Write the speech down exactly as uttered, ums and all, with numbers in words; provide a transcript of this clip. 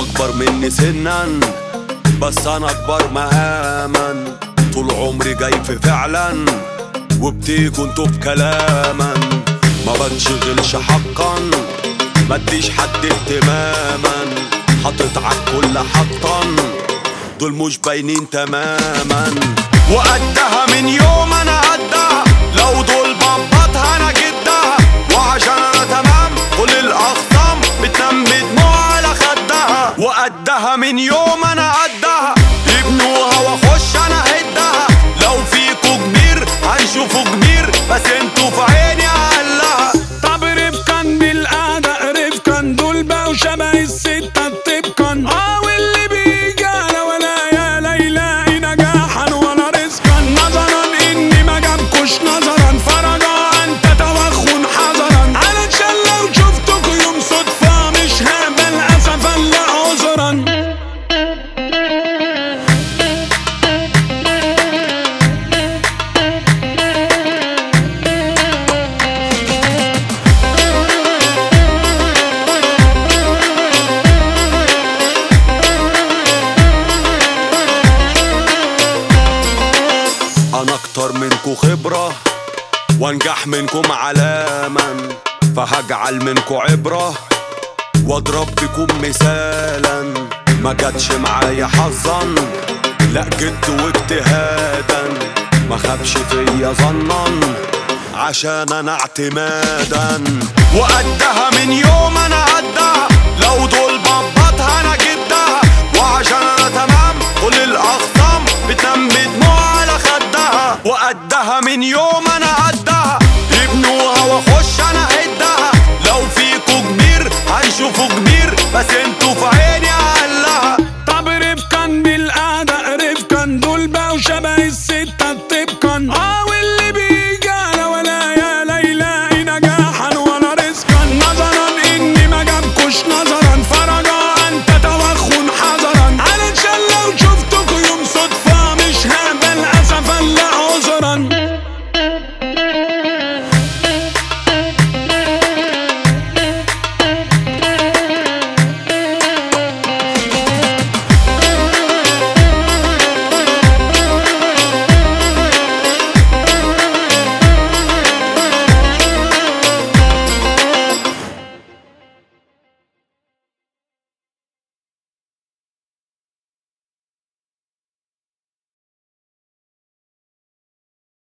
اكبر مني سنا بس انا اكبر مقاما. طول عمري جاي في فعلا وبتيجوا انتوا بكلاما. ما بنشغلش حقا ما اديش حد اهتماما. حاطط عالكل حطا دول مش باينين تماما. وقدها من يوم انا قدها لو دول باباتها انا جدها. وعشان انا تمام كل الاخصام بتنام بدموع على خدها. وقدها من يوم انا قدها يبنوها واخش انا هدها. لو فيكوا كبير هنشوفوا كبير بس انتوا في عيني اقلها. طب رفقا بالأعداء رفقا دول بقوا شبه الستة طبقا. اه واللي بيجي على ولا يا لا يلاقي نجاحا ولا رزقا. نظرا اني ما جابكوش نظرا فرجاء انت توخن حذرا. علشان لو شفتكوا يوم صدفة مش هقبل اسفا لا عذرا. انا اكتر منكو خبرة وانجح منكم علاما. فهجعل منكو عبرة واضرب بكم مثالا. ما جاتش معايا حظا لا جد واجتهادا. ما خابش فيا ظنا عشان انا اعتمادا. وقدها من يوم انا قدها لو دول باباتها انا جدها. وعشان انا تمام كل الاخصام بتنام بدموع على خدها. وقدها من يوم انا قدها يبنوها واخش انا هدها. لو فيكوا كبير هنشوفوا كبير بس انتوا في عيني اقلها. طب رفقا بالأعداء رفقا دول بقوا شبه الستة